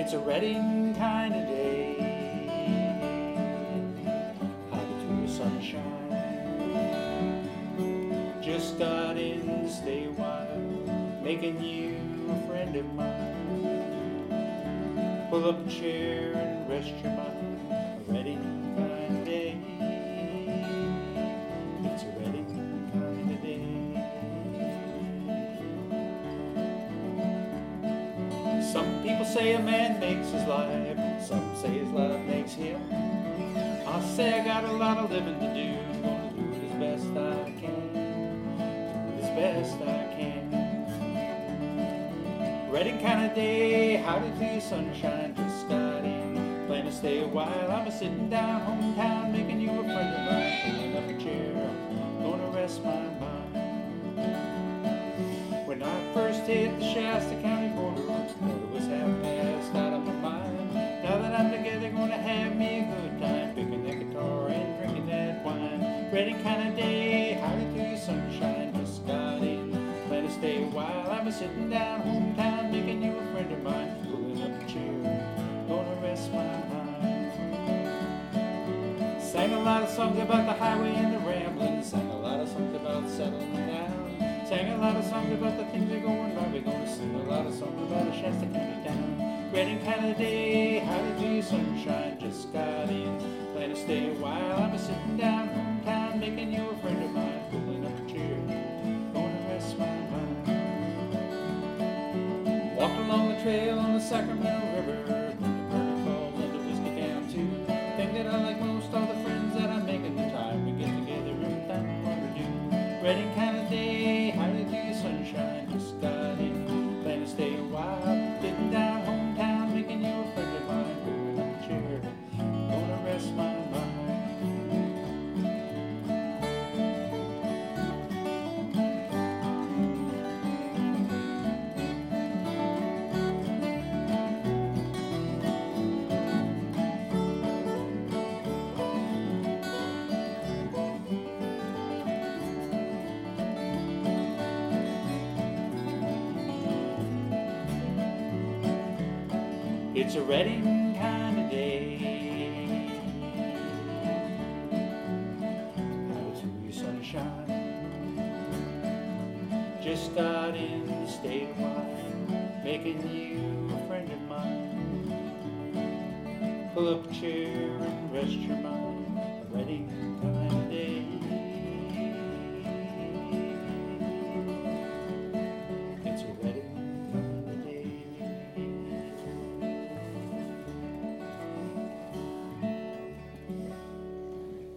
It's a wedding kind of day. Hide to the sunshine. Just got in to stay a while, making you a friend of mine. Pull up a chair and rest your mind. A wedding kind of day. It's a wedding kind of day. Some people say a man makes his life, some say his life makes him. I say I got a lot of living to do, gonna do it as best I can, do it as best I can. Wedding kind of day, howdy to you sunshine, just got in, plan to stay a while. I'm a sitting down hometown, making you a friend of mine, pulling up a chair, gonna rest my mind. When I first hit the Shasta County border, it was half past out of my mind. Now that I'm together, gonna have me a good time, picking that guitar and drinking that wine. Wedding kind of day, howdy to you sunshine, just got in, plan to stay a while. I'm a sitting down hometown, making you a friend of mine, pulling up a chair, gonna rest my mind. Sang a lot of songs about the highway and the rambling, sang a lot of songs about settling down. Sang a lot of songs about the things that are going by. We're gonna sing a lot of songs about a Shasta County town. Wedding kind of day, howdy to you sunshine, just got in, plan to stay a while. I'm a sitting down hometown, making you a friend of mine, pulling up a chair, gonna rest my mind. Walked along the trail on the Sacramento River, going to Prairie Falls and the Whiskey Town too. Thing that I like most are the friends that I make at the time we get together and find what to do. Wedding kind of day, howdy to you sunshine, just got in, plan to stay a while. Sitting down hometown, making you a friend of mine, pulling up a chair, gonna rest my mind. It's a wedding kind of day. Howdy to you sunshine, just got in to stay a while, making you a friend of mine. Pull up a chair and rest your mind. A wedding